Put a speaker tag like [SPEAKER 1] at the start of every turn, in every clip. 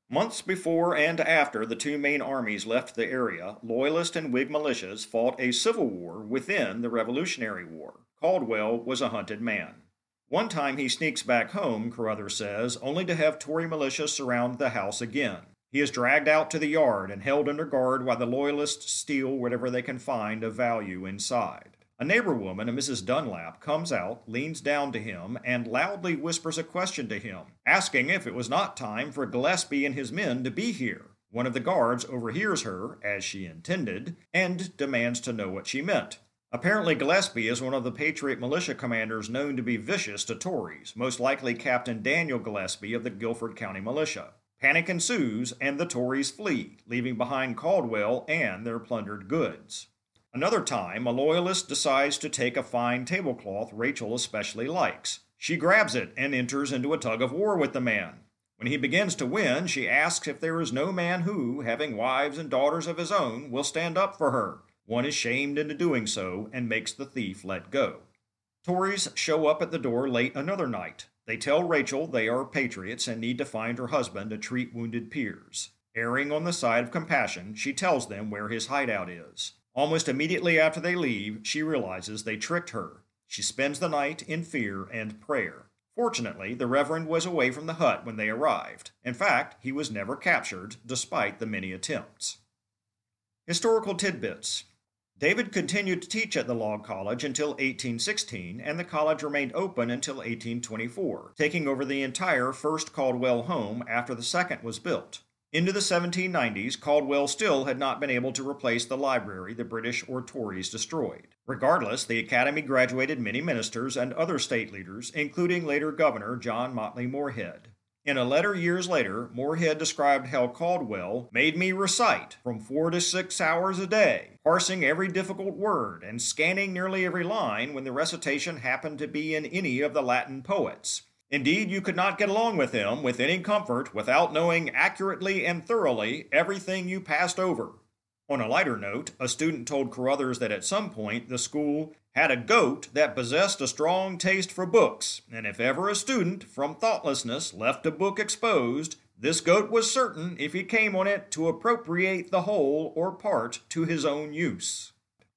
[SPEAKER 1] Months before and after the two main armies left the area, Loyalist and Whig militias fought a civil war within the Revolutionary War. Caldwell was a hunted man. One time he sneaks back home, Carruthers says, only to have Tory militia surround the house again. He is dragged out to the yard and held under guard while the Loyalists steal whatever they can find of value inside. A neighbor woman, a Mrs. Dunlap, comes out, leans down to him, and loudly whispers a question to him, asking if it was not time for Gillespie and his men to be here. One of the guards overhears her, as she intended, and demands to know what she meant. Apparently, Gillespie is one of the Patriot militia commanders known to be vicious to Tories, most likely Captain Daniel Gillespie of the Guilford County Militia. Panic ensues, and the Tories flee, leaving behind Caldwell and their plundered goods. Another time, a Loyalist decides to take a fine tablecloth Rachel especially likes. She grabs it and enters into a tug of war with the man. When he begins to win, she asks if there is no man who, having wives and daughters of his own, will stand up for her. One is shamed into doing so and makes the thief let go. Tories show up at the door late another night. They tell Rachel they are patriots and need to find her husband to treat wounded peers. Erring on the side of compassion, she tells them where his hideout is. Almost immediately after they leave, she realizes they tricked her. She spends the night in fear and prayer. Fortunately, the Reverend was away from the hut when they arrived. In fact, he was never captured, despite the many attempts. Historical tidbits. David continued to teach at the Log College until 1816, and the college remained open until 1824, taking over the entire first Caldwell home after the second was built. Into the 1790s, Caldwell still had not been able to replace the library the British or Tories destroyed. Regardless, the academy graduated many ministers and other state leaders, including later Governor John Motley Moorhead. In a letter years later, Moorhead described how Caldwell made me recite from 4 to 6 hours a day, parsing every difficult word and scanning nearly every line when the recitation happened to be in any of the Latin poets. Indeed, you could not get along with him with any comfort without knowing accurately and thoroughly everything you passed over. On a lighter note, a student told Carruthers that at some point the school had a goat that possessed a strong taste for books, and if ever a student, from thoughtlessness, left a book exposed, this goat was certain, if he came on it, to appropriate the whole or part to his own use.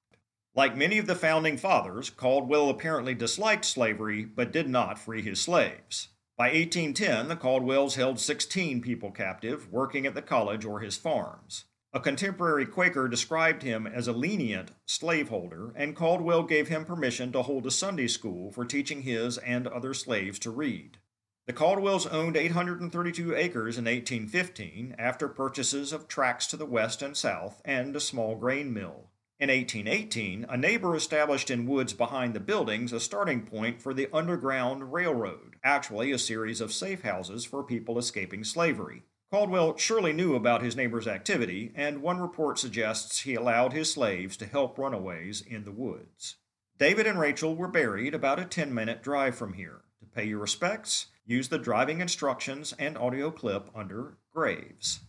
[SPEAKER 1] Like many of the founding fathers, Caldwell apparently disliked slavery but did not free his slaves. By 1810, the Caldwells held 16 people captive, working at the college or his farms. A contemporary Quaker described him as a lenient slaveholder, and Caldwell gave him permission to hold a Sunday school for teaching his and other slaves to read. The Caldwells owned 832 acres in 1815 after purchases of tracts to the west and south and a small grain mill. In 1818, a neighbor established in woods behind the buildings a starting point for the Underground Railroad, actually a series of safe houses for people escaping slavery. Caldwell surely knew about his neighbor's activity, and one report suggests he allowed his slaves to help runaways in the woods. David and Rachel were buried about a 10-minute drive from here. To pay your respects, use the driving instructions and audio clip under Graves.